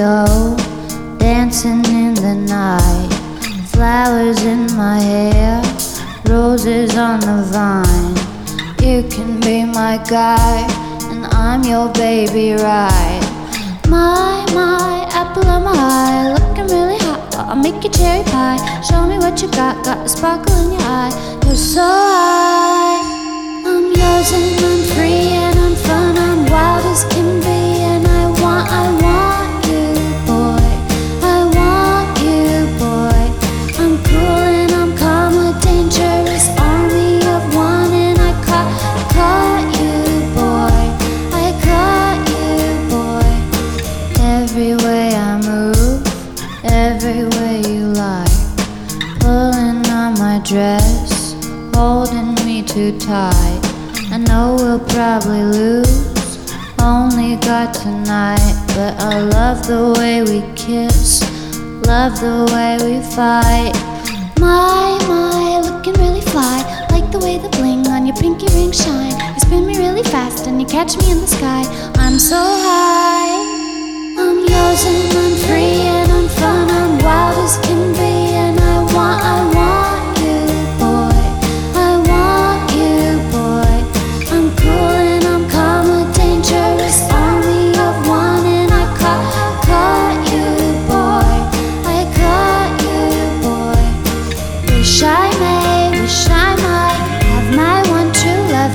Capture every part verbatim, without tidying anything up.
rodeo, dancing in the night. Flowers in my hair, roses on the vine. You can be my guy, and I'm your baby, right? My, my, apple on my eye, looking really hot, I'll make you cherry pie. Show me what you got, got a sparkle in your eye. You're so high, I'm yours and I'm free and I'm fun, I'm wild as can be. And I want, I want you, boy, I want you, boy. I'm cool and I'm calm, a dangerous army of one. And I caught, caught you, boy, I caught you, boy. Every way I move, every way you lie, pulling on my dress, holding me too tight. I know we'll probably lose, only got tonight. But I love the way we kiss, love the way we fight. My, my, looking really fly, like the way the bling on your pinky ring shine. You spin me really fast and you catch me in the sky. I'm so high, I'm yours and I'm free and I'm fun, I'm wild as can be. And I want, I want you, boy, I want you, boy. I'm cool and I'm calm, a dangerous army of one. And I caught, caught you, boy, I caught you, boy. Wish I may, wish I might have my one true love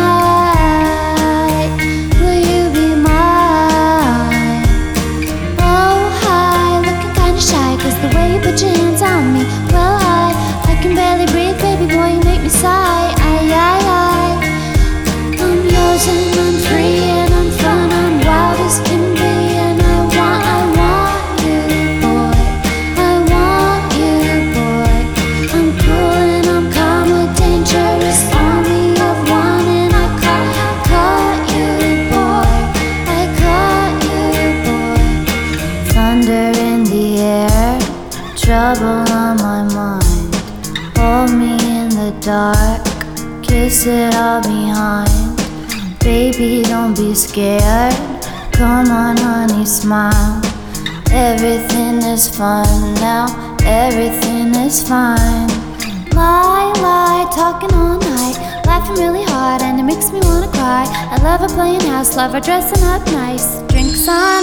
tonight. Will you be mine? Oh hi, looking kinda shy, cause the way you put your hands on me, well I, I can barely breathe, baby boy, you make me sigh. Aye, aye, aye. I'm yours and I'm free and I'm fun, I'm wild as can be. And I want, I want you, boy, I want you, boy. I'm cool and I'm calm, a dangerous army of one. And I caught, caught you, boy, I caught you, boy. Thunder in the air, trouble on my mind. Hold me in the dark, kiss it all behind. Baby, don't be scared, come on honey, smile. Everything is fun now, everything is fine. Lie, lie, talking all night, laughing really hard and it makes me wanna cry. I love her playing house, love her dressing up nice. Drinks on